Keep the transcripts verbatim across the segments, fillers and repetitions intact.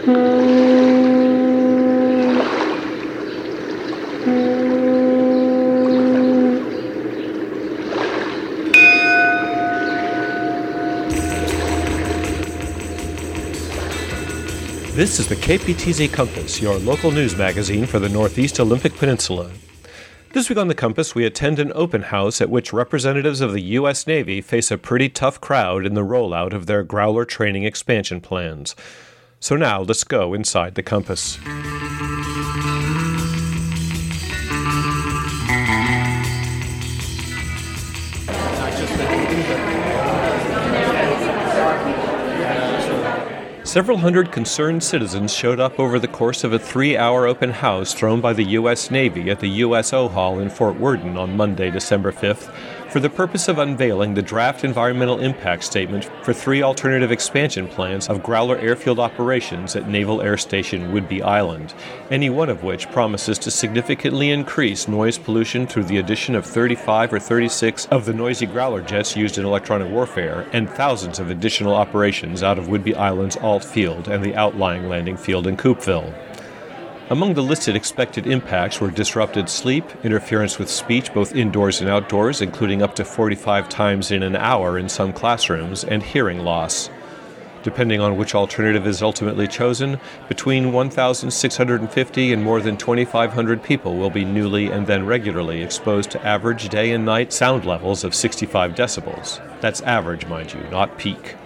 This is the K P T Z Compass, your local news magazine for the Northeast Olympic Peninsula. This week on the Compass, we attend an open house at which representatives of the U S Navy face a pretty tough crowd in the rollout of their Growler training expansion plans. So now, let's go inside the Compass. Several hundred concerned citizens showed up over the course of a three-hour open house thrown by the U S Navy at the U S O Hall in Fort Worden on Monday, December fifth, for the purpose of unveiling the draft environmental impact statement for three alternative expansion plans of Growler airfield operations at Naval Air Station Whidbey Island, any one of which promises to significantly increase noise pollution through the addition of thirty-five or thirty-six of the noisy Growler jets used in electronic warfare and thousands of additional operations out of Whidbey Island's Alt Field and the outlying landing field in Coupeville. Among the listed expected impacts were disrupted sleep, interference with speech both indoors and outdoors, including up to forty-five times in an hour in some classrooms, and hearing loss. Depending on which alternative is ultimately chosen, between one thousand six hundred fifty and more than twenty-five hundred people will be newly and then regularly exposed to average day and night sound levels of sixty-five decibels. That's average, mind you, not peak.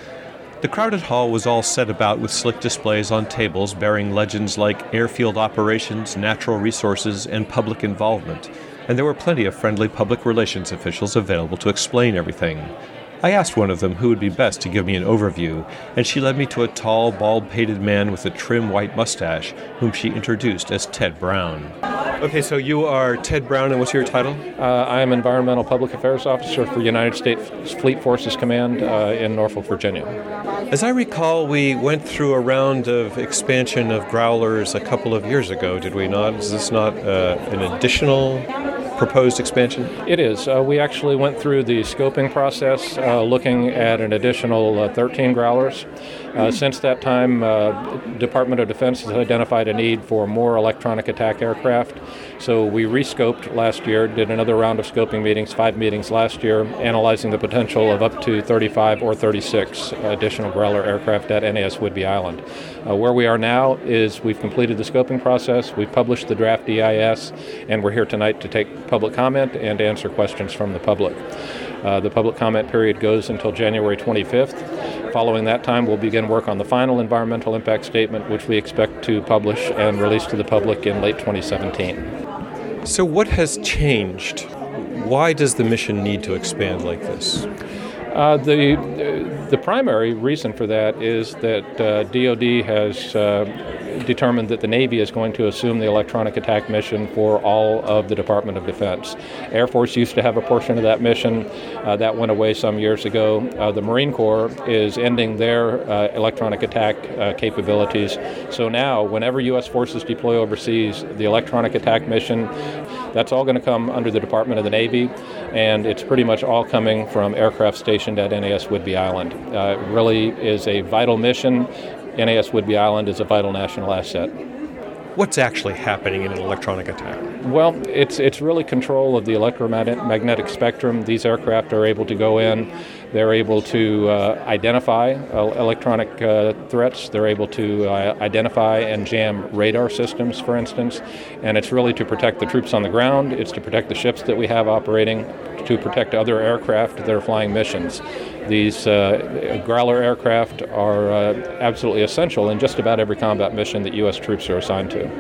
The crowded hall was all set about with slick displays on tables bearing legends like airfield operations, natural resources, and public involvement, and there were plenty of friendly public relations officials available to explain everything. I asked one of them who would be best to give me an overview, and she led me to a tall, bald-pated man with a trim white mustache, whom she introduced as Ted Brown. Okay, so you are Ted Brown, and what's your title? Uh, I am Environmental Public Affairs Officer for United States Fleet Forces Command uh, in Norfolk, Virginia. As I recall, we went through a round of expansion of Growlers a couple of years ago, did we not? Is this not uh, an additional proposed expansion? It is. Uh, we actually went through the scoping process uh, looking at an additional uh, thirteen Growlers. Uh, since that time, uh, Department of Defense has identified a need for more electronic attack aircraft. So we rescoped last year, did another round of scoping meetings, five meetings last year, analyzing the potential of up to thirty-five or thirty-six additional Growler aircraft at N A S Whidbey Island. Uh, where we are now is we've completed the scoping process, we've published the draft D I S, and we're here tonight to take public comment and answer questions from the public. Uh, the public comment period goes until January twenty-fifth. Following that time, we'll begin work on the final environmental impact statement, which we expect to publish and release to the public in late twenty seventeen. So what has changed? Why does the mission need to expand like this? Uh, the uh, the primary reason for that is that uh, D O D has uh, determined that the Navy is going to assume the electronic attack mission for all of the Department of Defense. Air Force used to have a portion of that mission. Uh, that went away some years ago. Uh, the Marine Corps is ending their uh, electronic attack uh, capabilities. So now, whenever U S forces deploy overseas, the electronic attack mission, that's all going to come under the Department of the Navy, and it's pretty much all coming from aircraft stationed at N A S Whidbey Island. Uh, it really is a vital mission. N A S Whidbey Island is a vital national asset. What's actually happening in an electronic attack? Well, it's it's really control of the electromagnetic spectrum. These aircraft are able to go in. They're able to uh, identify uh, electronic uh, threats. They're able to uh, identify and jam radar systems, for instance. And it's really to protect the troops on the ground. It's to protect the ships that we have operating, to protect other aircraft that are flying missions. These uh, Growler aircraft are uh, absolutely essential in just about every combat mission that U S troops are assigned to.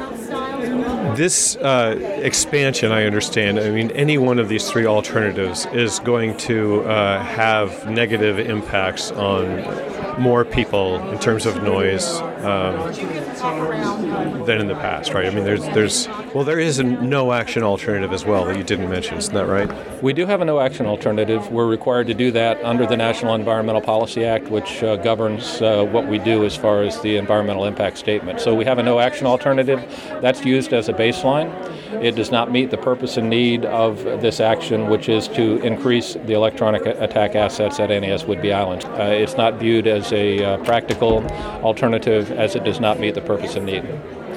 This uh, expansion, I understand, I mean, any one of these three alternatives is going to uh, have negative impacts on more people in terms of noise um, than in the past, right? I mean, there's, there's, well, there is a no-action alternative as well that you didn't mention, isn't that right? We do have a no-action alternative. We're required to do that under the National Environmental Policy Act, which uh, governs uh, what we do as far as the environmental impact statement. So we have a no-action alternative. That's used as a baseline. It does not meet the purpose and need of this action, which is to increase the electronic attack assets at N A S Whidbey Island. Uh, it's not viewed as as a uh, practical alternative, as it does not meet the purpose and need.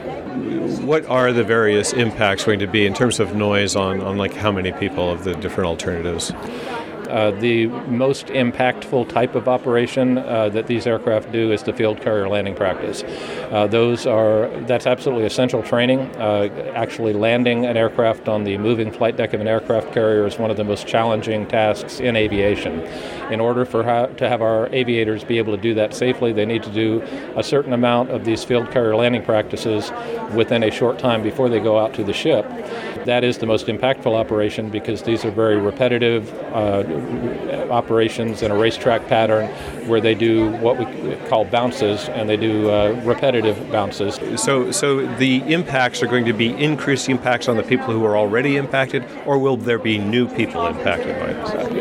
What are the various impacts going to be in terms of noise on, on like how many people of the different alternatives? Uh, the most impactful type of operation uh, that these aircraft do is the field carrier landing practice. Uh, those are that's absolutely essential training. Uh, actually, landing an aircraft on the moving flight deck of an aircraft carrier is one of the most challenging tasks in aviation. In order for ha- to have our aviators be able to do that safely, they need to do a certain amount of these field carrier landing practices within a short time before they go out to the ship. That is the most impactful operation because these are very repetitive uh, operations in a racetrack pattern where they do what we call bounces, and they do uh, repetitive bounces. So so the impacts are going to be increased impacts on the people who are already impacted, or will there be new people impacted by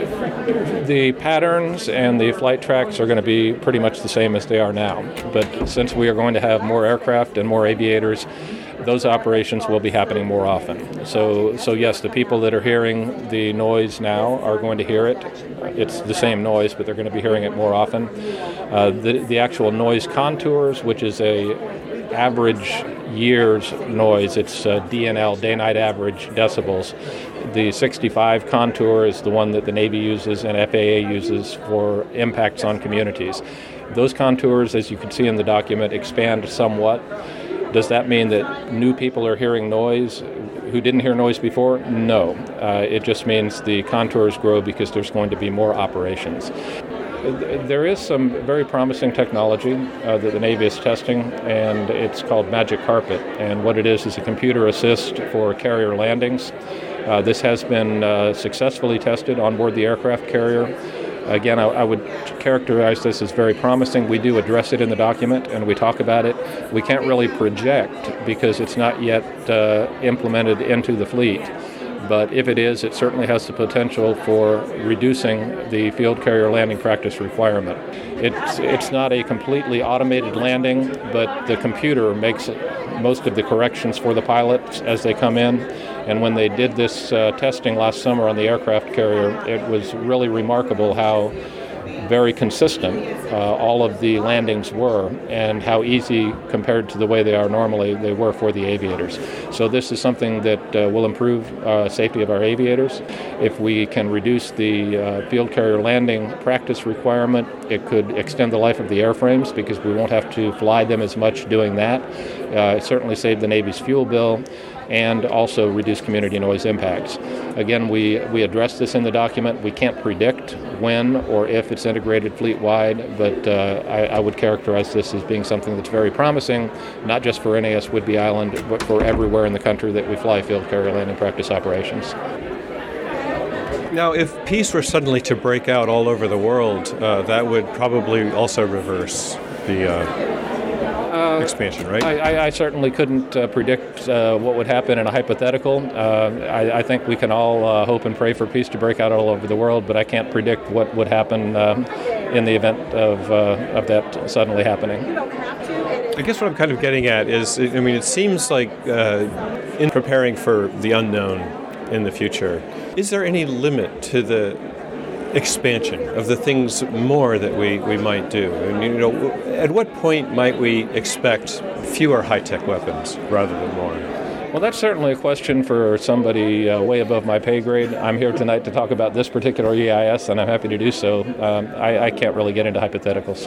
this? The patterns and the flight tracks are going to be pretty much the same as they are now, but since we are going to have more aircraft and more aviators, those operations will be happening more often. So, so yes, the people that are hearing the noise now are going to hear it. It's the same noise, but they're going to be hearing it more often. Uh, the, the actual noise contours, which is a average year's noise, it's uh, D N L, day-night average decibels. The sixty-five contour is the one that the Navy uses and F A A uses for impacts on communities. Those contours, as you can see in the document, expand somewhat. Does that mean that new people are hearing noise who didn't hear noise before? No. Uh, it just means the contours grow because there's going to be more operations. There is some very promising technology uh, that the Navy is testing, and it's called Magic Carpet. And what it is is a computer assist for carrier landings. Uh, this has been uh, successfully tested on board the aircraft carrier. Again, I, I would characterize this as very promising. We do address it in the document, and we talk about it. We can't really project because it's not yet uh, implemented into the fleet. But if it is, it certainly has the potential for reducing the field carrier landing practice requirement. It's, it's not a completely automated landing, but the computer makes most of the corrections for the pilots as they come in. And when they did this uh, testing last summer on the aircraft carrier, it was really remarkable how very consistent uh, all of the landings were and how easy compared to the way they are normally they were for the aviators. So this is something that uh, will improve uh, safety of our aviators. If we can reduce the uh, field carrier landing practice requirement, it could extend the life of the airframes because we won't have to fly them as much doing that. Uh, it certainly saved the Navy's fuel bill and also reduce community noise impacts. Again, we, we address this in the document. We can't predict when or if it's integrated fleet-wide, but uh, I, I would characterize this as being something that's very promising, not just for N A S Whidbey Island, but for everywhere in the country that we fly field carrier landing practice operations. Now, if peace were suddenly to break out all over the world, uh, that would probably also reverse the uh, uh, expansion, right? I, I, I certainly couldn't uh, predict uh, what would happen in a hypothetical. Uh, I, I think we can all uh, hope and pray for peace to break out all over the world, but I can't predict what would happen uh, in the event of uh, of that suddenly happening. I guess what I'm kind of getting at is, I mean, it seems like uh, in preparing for the unknown in the future, is there any limit to the expansion of the things more that we, we might do? And, you know, at what point might we expect fewer high-tech weapons rather than more? Well, that's certainly a question for somebody uh, way above my pay grade. I'm here tonight to talk about this particular E I S, and I'm happy to do so. Um, I, I can't really get into hypotheticals.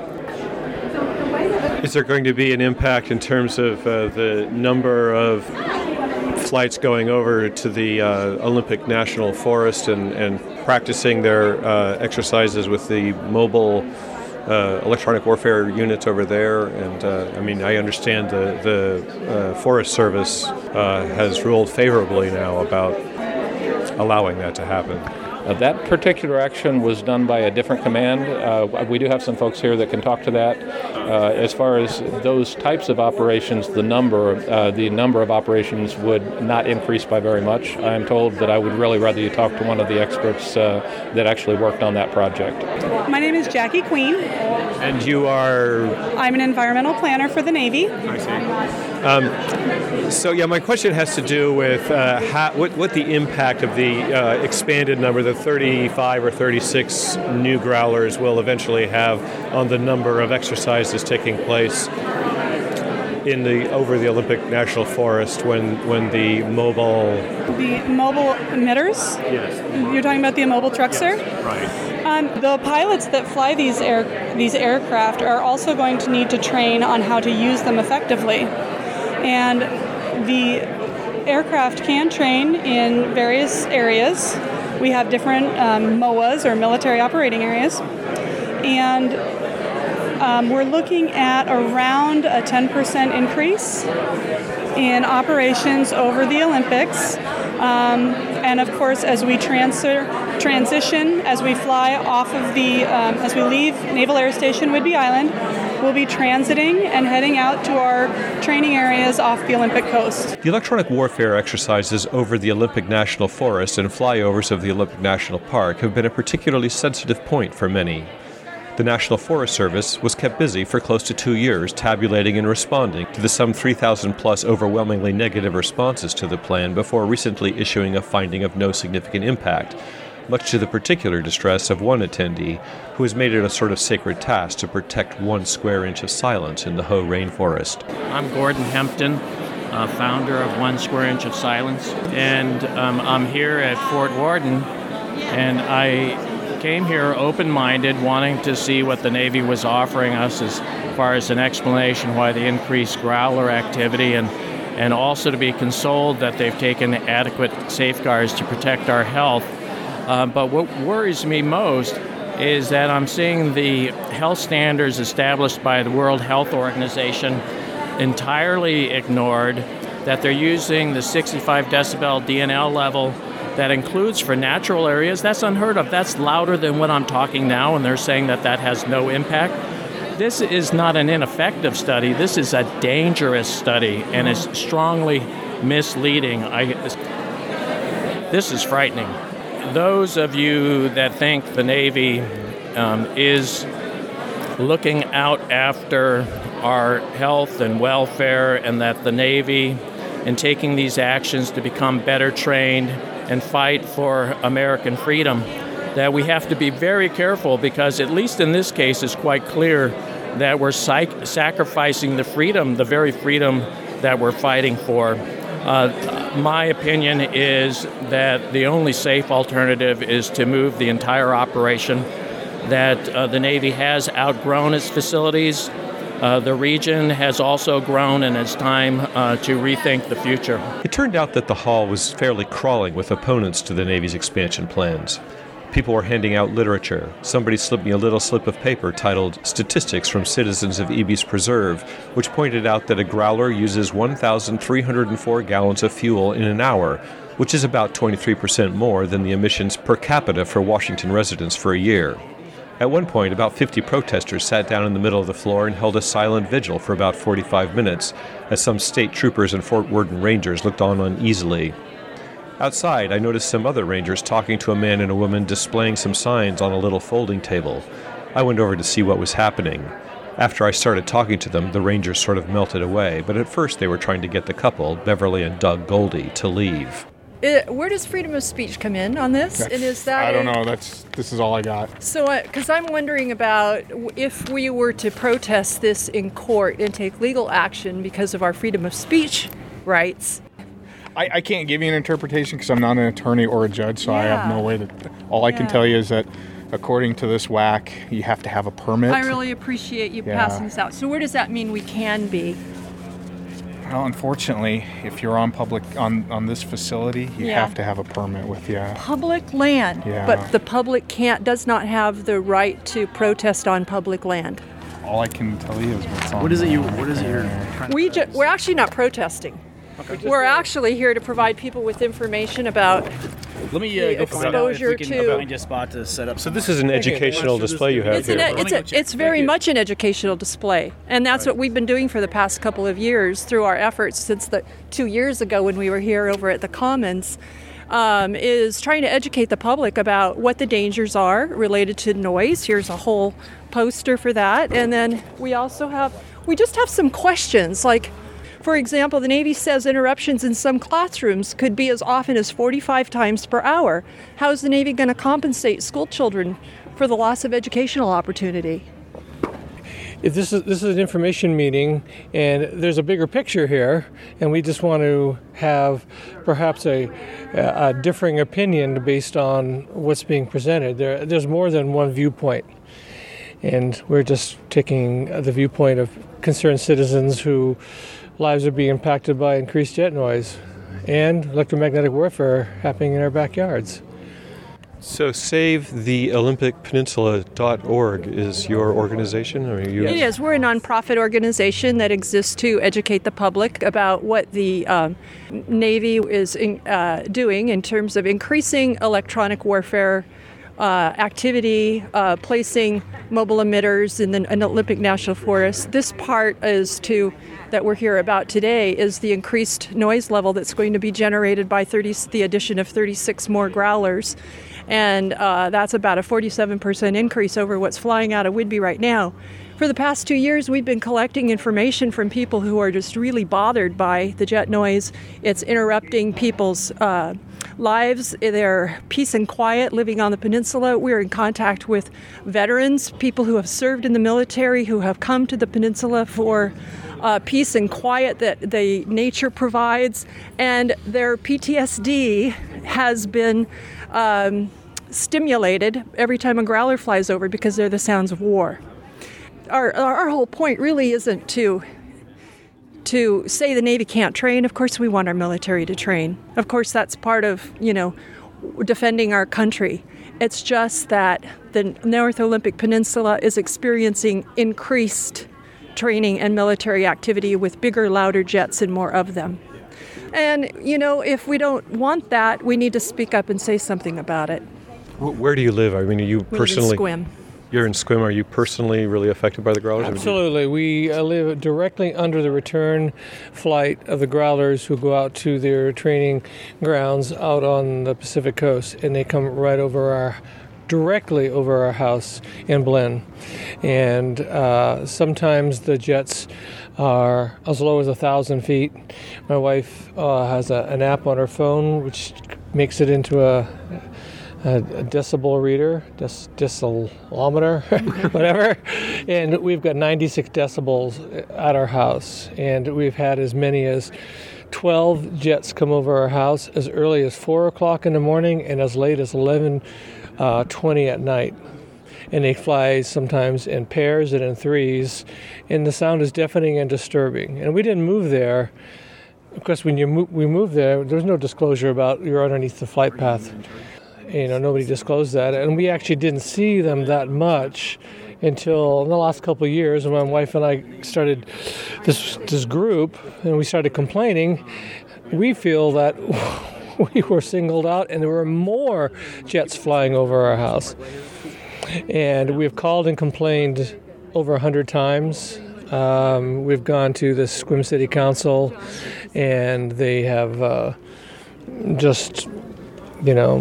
Is there going to be an impact in terms of uh, the number of flights going over to the uh, Olympic National Forest and, and practicing their uh, exercises with the mobile uh, electronic warfare units over there? And uh, I mean, I understand the, the uh, Forest Service uh, has ruled favorably now about allowing that to happen. Uh, that particular action was done by a different command. Uh, we do have some folks here that can talk to that. Uh, as far as those types of operations, the number, uh, the number of operations would not increase by very much. I'm told that I would really rather you talk to one of the experts uh, that actually worked on that project. My name is Jackie Queen. And you are? I'm an environmental planner for the Navy. I see. Um, so, yeah, my question has to do with uh, how, what, what the impact of the uh, expanded number, the thirty-five or thirty-six new growlers, will eventually have on the number of exercises taking place in the over the Olympic National Forest when when the mobile the mobile emitters. Yes. You're talking about the mobile trucks, yes. sir? Right. Um, the pilots that fly these air these aircraft are also going to need to train on how to use them effectively, and the aircraft can train in various areas. We have different um, M O As, or military operating areas, and Um, we're looking at around a ten percent increase in operations over the Olympics. Um, and of course, as we transfer, transition, as we fly off of the, um, as we leave Naval Air Station Whidbey Island, we'll be transiting and heading out to our training areas off the Olympic coast. The electronic warfare exercises over the Olympic National Forest and flyovers of the Olympic National Park have been a particularly sensitive point for many. The National Forest Service was kept busy for close to two years tabulating and responding to the some three thousand plus overwhelmingly negative responses to the plan before recently issuing a finding of no significant impact, much to the particular distress of one attendee who has made it a sort of sacred task to protect one square inch of silence in the Hoh rainforest. I'm Gordon Hempton, uh, founder of One Square Inch of Silence, and um, I'm here at Fort Worden, and I came here open-minded, wanting to see what the Navy was offering us as far as an explanation why the increased growler activity, and and also to be consoled that they've taken adequate safeguards to protect our health. Uh, but what worries me most is that I'm seeing the health standards established by the World Health Organization entirely ignored, that they're using the sixty-five decibel D N L level that includes for natural areas. That's unheard of. That's louder than what I'm talking now, and they're saying that that has no impact. This is not an ineffective study. This is a dangerous study, and it's strongly misleading. I, this is frightening. Those of you that think the Navy um, is looking out after our health and welfare, and that the Navy, in taking these actions to become better trained and fight for American freedom, that we have to be very careful, because at least in this case it's quite clear that we're psych- sacrificing the freedom, the very freedom that we're fighting for. Uh, my opinion is that the only safe alternative is to move the entire operation, that uh, the Navy has outgrown its facilities. Uh, the region has also grown, and it's time uh, to rethink the future. It turned out that the hall was fairly crawling with opponents to the Navy's expansion plans. People were handing out literature. Somebody slipped me a little slip of paper titled Statistics from Citizens of Ebey's Preserve, which pointed out that a growler uses one thousand three hundred four gallons of fuel in an hour, which is about twenty-three percent more than the emissions per capita for Washington residents for a year. At one point, about fifty protesters sat down in the middle of the floor and held a silent vigil for about forty-five minutes, as some state troopers and Fort Worden Rangers looked on uneasily. Outside, I noticed some other Rangers talking to a man and a woman displaying some signs on a little folding table. I went over to see what was happening. After I started talking to them, the Rangers sort of melted away, but at first they were trying to get the couple, Beverly and Doug Goldie, to leave. It, where does freedom of speech come in on this? That's, and is that I don't a, know. That's this is all I got. So, because uh, I'm wondering about if we were to protest this in court and take legal action because of our freedom of speech rights. I, I can't give you an interpretation because I'm not an attorney or a judge, so yeah. I have no way to. All I yeah. can tell you is that, according to this W A C, you have to have a permit. I really appreciate you yeah. passing this out. So, where does that mean we can be? Well, unfortunately, if you're on public on, on this facility, you yeah. have to have a permit with you. Public land, yeah. but the public can't does not have the right to protest on public land. All I can tell you is what's on. What is it you? What is it you're trying to We ju- we're actually not protesting. Okay. We're actually here to provide people with information about Let me uh, the go find out if we can to- find a spot to set up. So this is an educational display you have It's, here. an, it's, a, it's very much an educational display, and that's Right. what we've been doing for the past couple of years through our efforts since the two years ago when we were here over at the Commons, um, is trying to educate the public about what the dangers are related to noise. Here's a whole poster for that, and then we also have, we just have some questions like, For example, the Navy says interruptions in some classrooms could be as often as forty-five times per hour. How is the Navy going to compensate school children for the loss of educational opportunity? If this is this is an information meeting, and there's a bigger picture here, and we just want to have perhaps a, a differing opinion based on what's being presented. There, there's more than one viewpoint, and we're just taking the viewpoint of concerned citizens whose lives are being impacted by increased jet noise and electromagnetic warfare happening in our backyards. So Save the Olympic Peninsula dot org is your organization? Or you... It is. We're a nonprofit organization that exists to educate the public about what the um, Navy is in, uh, doing in terms of increasing electronic warfare uh, activity, uh, placing mobile emitters in the in Olympic National Forest. This part is to that we're here about today is the increased noise level that's going to be generated by thirty, the addition of thirty-six more growlers. And uh, that's about a forty-seven percent increase over what's flying out of Whidbey right now. For the past two years, we've been collecting information from people who are just really bothered by the jet noise. It's interrupting people's uh, lives, their peace and quiet living on the peninsula. We're in contact with veterans, people who have served in the military, who have come to the peninsula for uh, peace and quiet that the nature provides. And their P T S D has been Um, stimulated every time a growler flies over because they're the sounds of war. Our, our whole point really isn't to to say the Navy can't train. Of course we want our military to train. Of course that's part of, you know, defending our country. It's just that the North Olympic Peninsula is experiencing increased training and military activity with bigger, louder jets and more of them. And, you know, if we don't want that, we need to speak up and say something about it. Where do you live? I mean, are you We personally... live in Sequim. You're in Sequim. Are you personally really affected by the growlers? Absolutely. We uh, live directly under the return flight of the growlers who go out to their training grounds out on the Pacific coast, and they come right over our directly over our house in Blinn. And uh, sometimes the jets are as low as a thousand feet. My wife uh, has a, an app on her phone which makes it into a, a, a decibel reader, dec, decilometer, whatever. And we've got ninety-six decibels at our house. And we've had as many as twelve jets come over our house as early as four o'clock in the morning and as late as eleven Uh, twenty at night, and they fly sometimes in pairs and in threes, and the sound is deafening and disturbing. And we didn't move there. Of course, when you mo- we moved there, there was no disclosure about you're underneath the flight path. You know, nobody disclosed that, and we actually didn't see them that much until in the last couple of years when my wife and I started this this group, and we started complaining. We feel that we were singled out, and there were more jets flying over our house. And we've called and complained over a hundred times. Um, we've gone to the Sequim City Council, and they have uh, just, you know,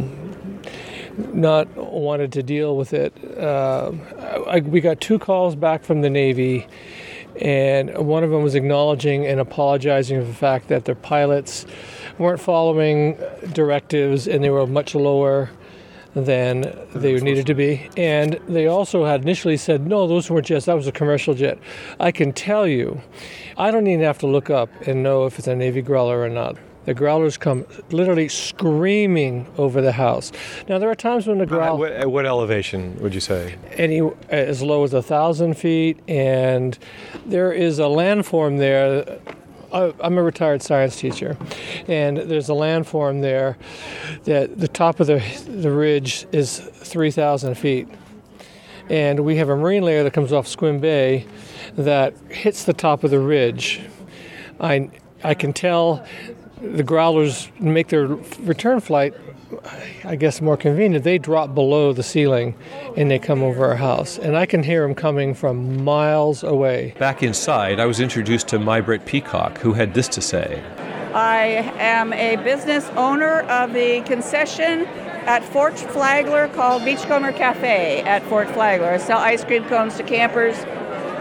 not wanted to deal with it. Uh, I, we got two calls back from the Navy, and one of them was acknowledging and apologizing for the fact that their pilots weren't following directives and they were much lower than they needed to be. And they also had initially said, no, those weren't jets, that was a commercial jet. I can tell you, I don't even have to look up and know if it's a Navy growler or not. The growlers come literally screaming over the house. Now, there are times when the growl... At what, at what elevation would you say? Any as low as a thousand feet, and there is a landform there. I'm a retired science teacher, and there's a landform there that the top of the the ridge is three thousand feet. And we have a marine layer that comes off Sequim Bay that hits the top of the ridge. I, I can tell the growlers make their return flight, I guess, more convenient. They drop below the ceiling and they come over our house. And I can hear them coming from miles away. Back inside, I was introduced to Mybrit Peacock, who had this to say. I am a business owner of the concession at Fort Flagler called Beachcomber Cafe at Fort Flagler. I sell ice cream cones to campers,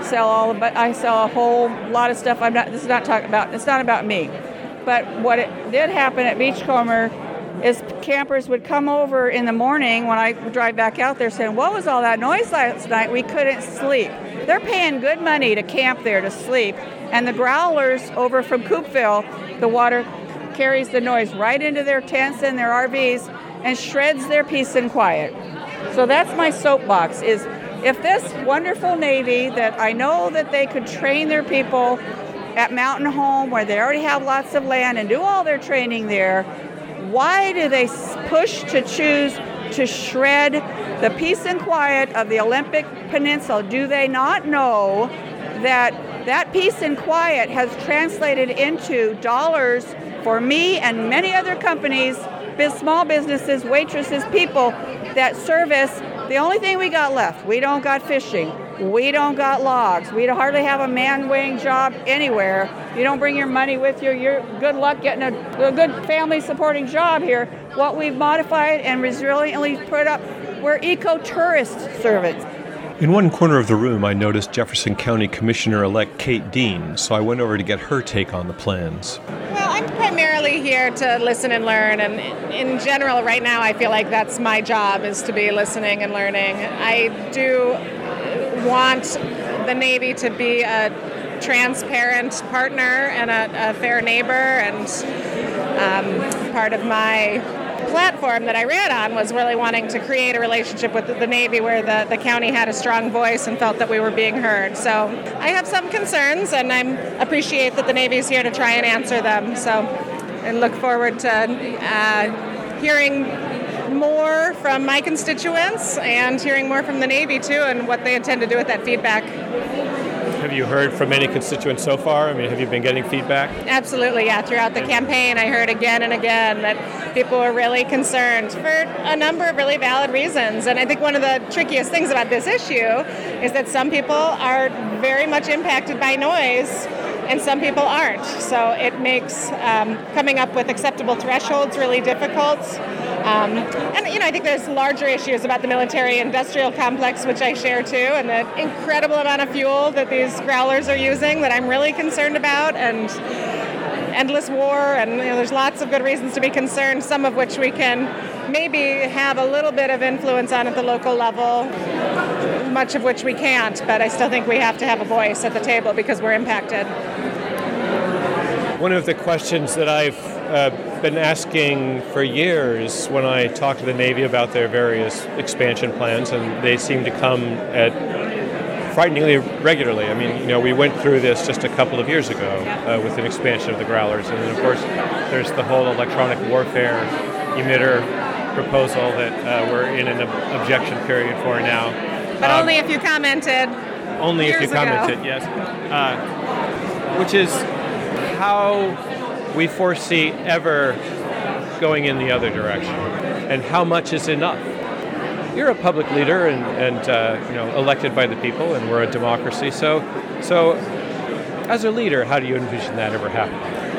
sell all of, but I sell a whole lot of stuff. I'm not. This is not talking about. It's not about me. But what it did happen at Beachcomber is campers would come over in the morning when I drive back out there saying, "What was all that noise last night? We couldn't sleep." They're paying good money to camp there to sleep, and the growlers over from Coopville, the water carries the noise right into their tents and their R Vs and shreds their peace and quiet. So that's my soapbox, is if this wonderful Navy that I know that they could train their people at Mountain Home where they already have lots of land and do all their training there, why do they push to choose to shred the peace and quiet of the Olympic Peninsula? Do they not know that that peace and quiet has translated into dollars for me and many other companies, small businesses, waitresses, people that service? The only thing we got left, we don't got fishing, we don't got logs, we hardly have a man-weighing job anywhere. You don't bring your money with you, you're good luck getting a, a good family-supporting job here. What we've modified and resiliently put up, we're eco-tourist service. In one corner of the room, I noticed Jefferson County Commissioner-elect Kate Dean, so I went over to get her take on the plans. Well, I'm primarily here to listen and learn, and in general, right now, I feel like that's my job, is to be listening and learning. I do want the Navy to be a transparent partner and a, a fair neighbor, and um, part of my platform that I ran on was really wanting to create a relationship with the Navy where the, the county had a strong voice and felt that we were being heard. So I have some concerns, and I appreciate that the Navy is here to try and answer them. So I look forward to uh, hearing more from my constituents and hearing more from the Navy too, and what they intend to do with that feedback. Have you heard from any constituents so far? I mean, have you been getting feedback? Absolutely, yeah. Throughout the campaign, I heard again and again that people were really concerned for a number of really valid reasons. And I think one of the trickiest things about this issue is that some people are very much impacted by noise and some people aren't. So it makes um, coming up with acceptable thresholds really difficult. Um, and, you know, I think there's larger issues about the military-industrial complex, which I share too, and the incredible amount of fuel that these growlers are using that I'm really concerned about, and endless war, and you know, there's lots of good reasons to be concerned, some of which we can maybe have a little bit of influence on at the local level, much of which we can't, but I still think we have to have a voice at the table because we're impacted. One of the questions that I've uh, been asking for years when I talk to the Navy about their various expansion plans, and they seem to come at frighteningly regularly. I mean, you know, we went through this just a couple of years ago uh, with an expansion of the growlers, and then of course there's the whole electronic warfare emitter proposal that uh, we're in an ob- objection period for now. But um, only if you commented. Only if you ago. commented, yes. Uh, which is how we foresee ever going in the other direction, and how much is enough. You're a public leader and, and uh, you know, elected by the people, and we're a democracy. So, so as a leader, how do you envision that ever happening?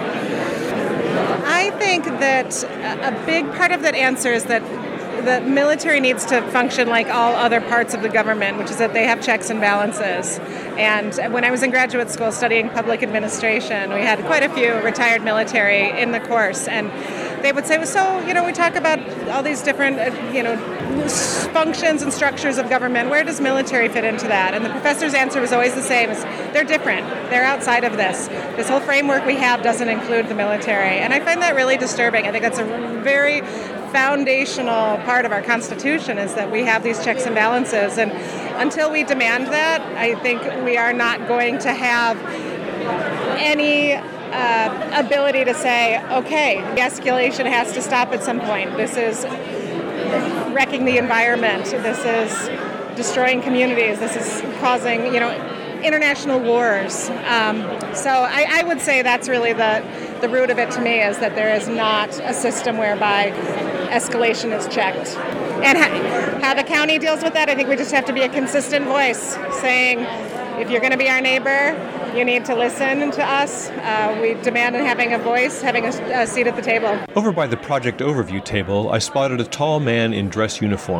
I think that a big part of that answer is that the military needs to function like all other parts of the government, which is that they have checks and balances. And when I was in graduate school studying public administration, we had quite a few retired military in the course, and they would say, well, so, you know, we talk about all these different, uh, you know, functions and structures of government. Where does military fit into that? And the professor's answer was always the same. It's, they're different. They're outside of this. This whole framework we have doesn't include the military. And I find that really disturbing. I think that's a very foundational part of our Constitution, is that we have these checks and balances. And until we demand that, I think we are not going to have any Uh, ability to say, okay, the escalation has to stop at some point. This is wrecking the environment. This is destroying communities. This is causing, you know, international wars. Um, so I, I would say that's really the, the root of it to me, is that there is not a system whereby escalation is checked. And ha- how the county deals with that, I think we just have to be a consistent voice, saying, if you're going to be our neighbor, you need to listen to us. Uh, we demand having a voice, having a, a seat at the table. Over by the project overview table, I spotted a tall man in dress uniform.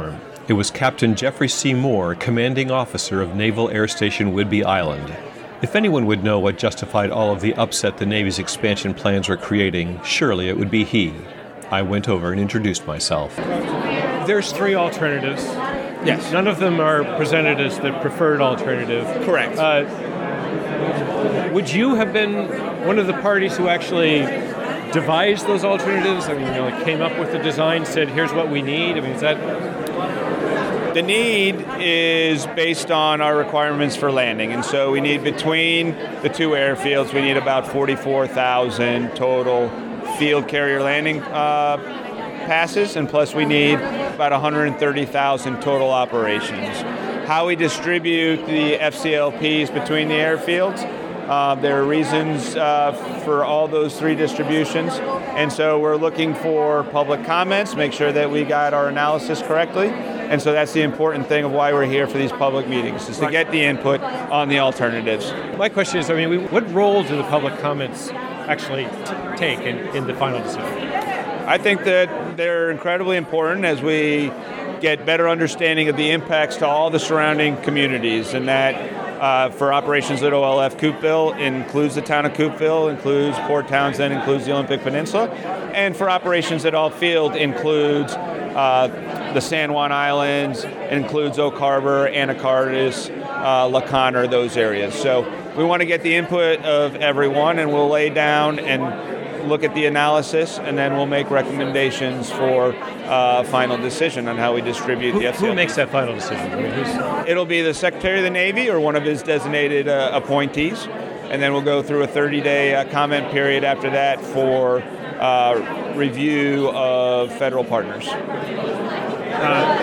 It was Captain Jeffrey C. Moore, commanding officer of Naval Air Station Whidbey Island. If anyone would know what justified all of the upset the Navy's expansion plans were creating, surely it would be he. I went over and introduced myself. There's three alternatives. Yes. None of them are presented as the preferred alternative. Correct. Uh, would you have been one of the parties who actually devised those alternatives? I mean, you know, like came up with the design, said, here's what we need? I mean, is that... The need is based on our requirements for landing, and so we need between the two airfields, we need about forty-four thousand total field carrier landing uh, passes, and plus we need about one hundred thirty thousand total operations. How we distribute the F C L Ps between the airfields, uh, there are reasons uh, for all those three distributions, and so we're looking for public comments, make sure that we got our analysis correctly. And so that's the important thing of why we're here for these public meetings, is to get the input on the alternatives. My question is, I mean, we, what role do the public comments actually t- take in, in the final decision? I think that they're incredibly important as we get better understanding of the impacts to all the surrounding communities, and that uh, for operations at O L F Coupeville includes the town of Coupeville, includes Port Townsend, includes the Olympic Peninsula, and for operations at All Field includes uh, the San Juan Islands, includes Oak Harbor, Anacortes, uh, La Conner, those areas. So we want to get the input of everyone, and we'll lay down and look at the analysis, and then we'll make recommendations for uh, final decision on how we distribute who, the F C L. Who makes that final decision? I mean, who's... It'll be the Secretary of the Navy or one of his designated uh, appointees, and then we'll go through a thirty-day uh, comment period after that for uh, review of federal partners. Uh,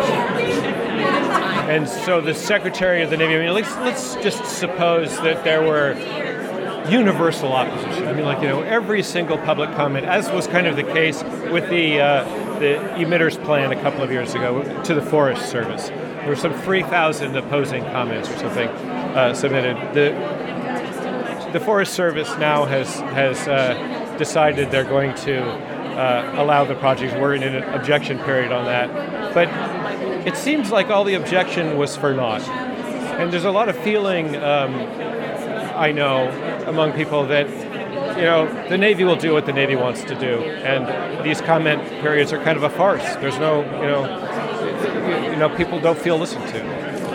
and so the Secretary of the Navy, I mean, let's, let's just suppose that there were universal opposition. I mean, like, you know, every single public comment, as was kind of the case with the uh, the emitters plan a couple of years ago to the Forest Service. There were some three thousand opposing comments or something uh, submitted. The the Forest Service now has, has uh, decided they're going to Uh, allow the project. We're in an objection period on that. But it seems like all the objection was for naught. And there's a lot of feeling, um, I know, among people that, you know, the Navy will do what the Navy wants to do. And these comment periods are kind of a farce. There's no, you know, you know, people don't feel listened to.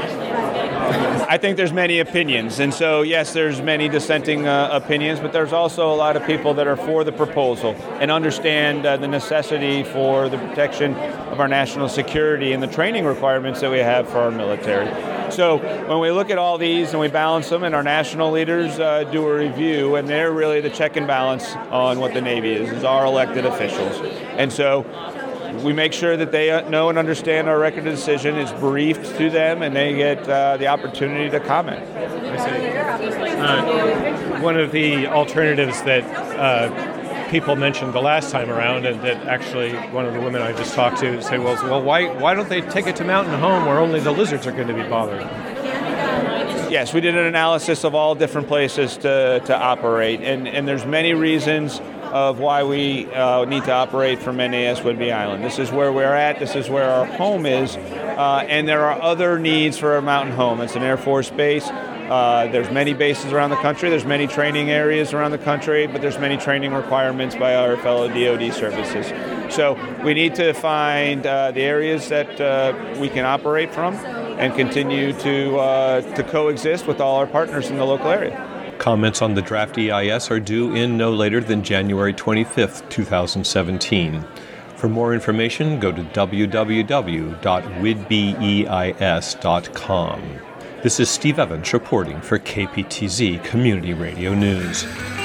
I think there's many opinions, and so yes, there's many dissenting uh, opinions, but there's also a lot of people that are for the proposal and understand uh, the necessity for the protection of our national security and the training requirements that we have for our military. So when we look at all these and we balance them, and our national leaders uh, do a review, and they're really the check and balance on what the Navy is, is our elected officials. And so we make sure that they know and understand our record of decision is briefed to them, and they get uh, the opportunity to comment. I see. Uh, one of the alternatives that uh, people mentioned the last time around, and that actually one of the women I just talked to said, well, well why, why don't they take it to Mountain Home where only the lizards are going to be bothered? Yes, we did an analysis of all different places to, to operate, and, and there's many reasons of why we uh, need to operate from N A S Whidbey Island. This is where we're at, this is where our home is, uh, and there are other needs for our mountain home. It's an Air Force base. Uh, there's many bases around the country, there's many training areas around the country, but there's many training requirements by our fellow D O D services. So we need to find uh, the areas that uh, we can operate from and continue to, uh, to coexist with all our partners in the local area. Comments on the draft E I S are due in no later than January twenty-fifth, twenty seventeen. For more information, go to w w w dot whidbeyeis dot com. This is Steve Evans reporting for K P T Z Community Radio News.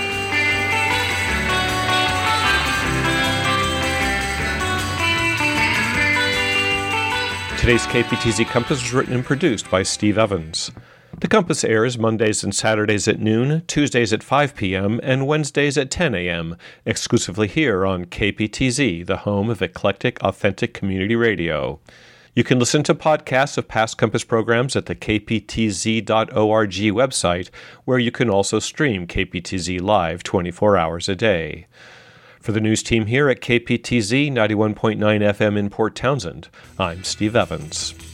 Today's K P T Z Compass was written and produced by Steve Evans. The Compass airs Mondays and Saturdays at noon, Tuesdays at five p.m., and Wednesdays at ten a.m., exclusively here on K P T Z, the home of eclectic, authentic community radio. You can listen to podcasts of past Compass programs at the k p t z dot org website, where you can also stream K P T Z live twenty-four hours a day. For the news team here at K P T Z ninety-one point nine F M in Port Townsend, I'm Steve Evans.